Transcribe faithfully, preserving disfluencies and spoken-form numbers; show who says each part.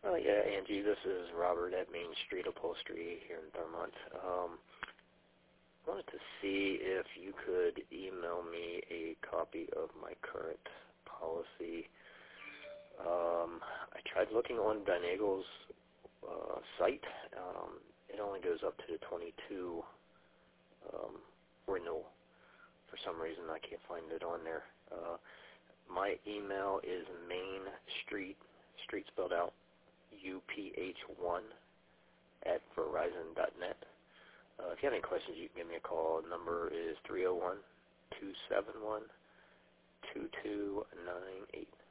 Speaker 1: Oh, yeah, Angie, this is Robert at Main Street Upholstery here in Thurmont. Um, I wanted to see if you could email me a copy of my current policy. Um, I tried looking on Dynagal's uh, site. Um, it only goes up to the twenty-two um, renewal. For some reason, I can't find it on there. Uh, my email is Main Street, street spelled out, U P H one at verizon dot net. Uh, if you have any questions, you can give me a call. The number is three oh one, two seven one, two two nine eight.